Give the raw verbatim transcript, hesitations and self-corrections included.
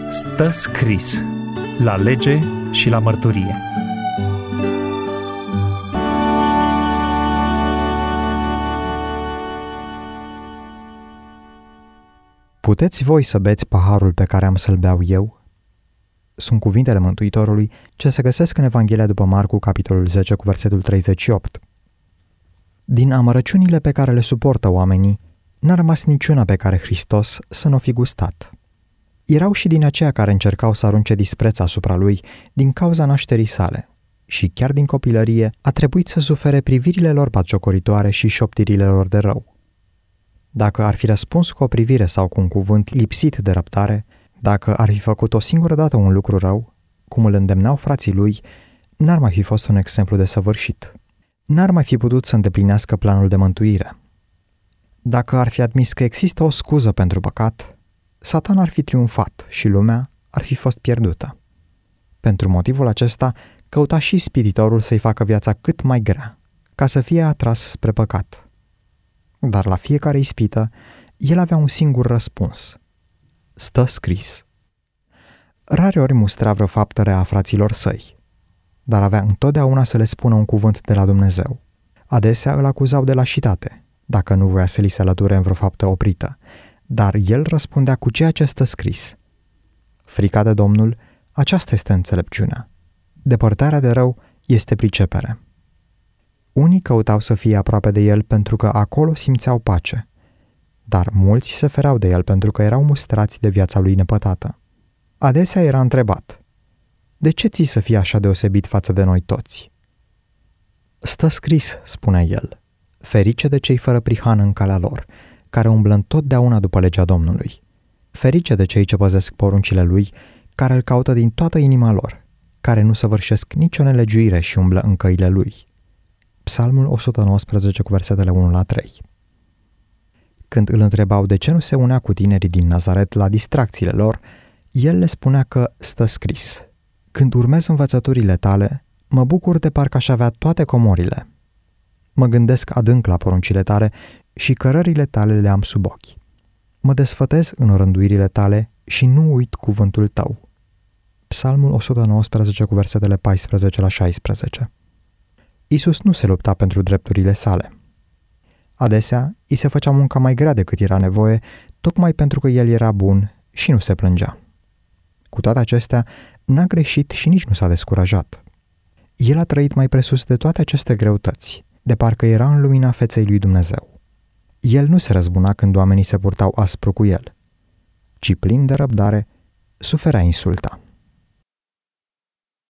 Stă scris la lege și la mărturie. Puteți voi să beți paharul pe care am să-l beau eu? Sunt cuvintele Mântuitorului ce se găsesc în Evanghelia după Marcu, capitolul zece, cu versetul treizeci și opt. Din amărăciunile pe care le suportă oamenii, n-a rămas niciuna pe care Hristos să nu fi gustat. Erau și din aceia care încercau să arunce dispreț asupra lui din cauza nașterii sale și chiar din copilărie a trebuit să sufere privirile lor batjocoritoare și șoptirile lor de rău. Dacă ar fi răspuns cu o privire sau cu un cuvânt lipsit de răbdare, dacă ar fi făcut o singură dată un lucru rău, cum îl îndemnau frații lui, n-ar mai fi fost un exemplu de săvârșit. N-ar mai fi putut să îndeplinească planul de mântuire. Dacă ar fi admis că există o scuză pentru păcat, Satan ar fi triumfat și lumea ar fi fost pierdută. Pentru motivul acesta, căuta și ispititorul să-i facă viața cât mai grea, ca să fie atras spre păcat. Dar la fiecare ispită, el avea un singur răspuns. Stă scris. Rareori mustra vreo faptă rea a fraților săi, dar avea întotdeauna să le spună un cuvânt de la Dumnezeu. Adesea îl acuzau de lașitate, dacă nu voia să li se alăture în vreo faptă oprită, dar el răspundea cu ceea ce stă scris. Frica de Domnul, aceasta este înțelepciunea. Depărtarea de rău este pricepere. Unii căutau să fie aproape de el pentru că acolo simțeau pace, dar mulți se fereau de el pentru că erau mustrați de viața lui nepătată. Adesea era întrebat, de ce ții să fii așa deosebit față de noi toți? Stă scris, spunea el, ferice de cei fără prihană în calea lor, care umblă întotdeauna după legea Domnului. Ferice de cei ce păzesc poruncile lui, care îl caută din toată inima lor, care nu săvârșesc nicio nelegiuire și umblă în căile lui. Psalmul o sută nouăsprezece cu versetele unu la trei. Când îl întrebau de ce nu se unea cu tinerii din Nazaret la distracțiile lor, el le spunea că stă scris. Când urmez învățăturile tale, mă bucur de parcă aș avea toate comorile. Mă gândesc adânc la poruncile tale și cărările tale le am sub ochi. Mă desfătez în rânduirile tale și nu uit cuvântul tău. Psalmul o sută nouăsprezece cu versetele paisprezece la șaisprezece. Iisus nu se lupta pentru drepturile sale. Adesea, îi se făcea munca mai grea decât era nevoie, tocmai pentru că el era bun și nu se plângea. Cu toate acestea, n-a greșit și nici nu s-a descurajat. El a trăit mai presus de toate aceste greutăți, de parcă era în lumina feței lui Dumnezeu. El nu se răzbuna când oamenii se purtau aspru cu el, ci plin de răbdare, suferea insulta.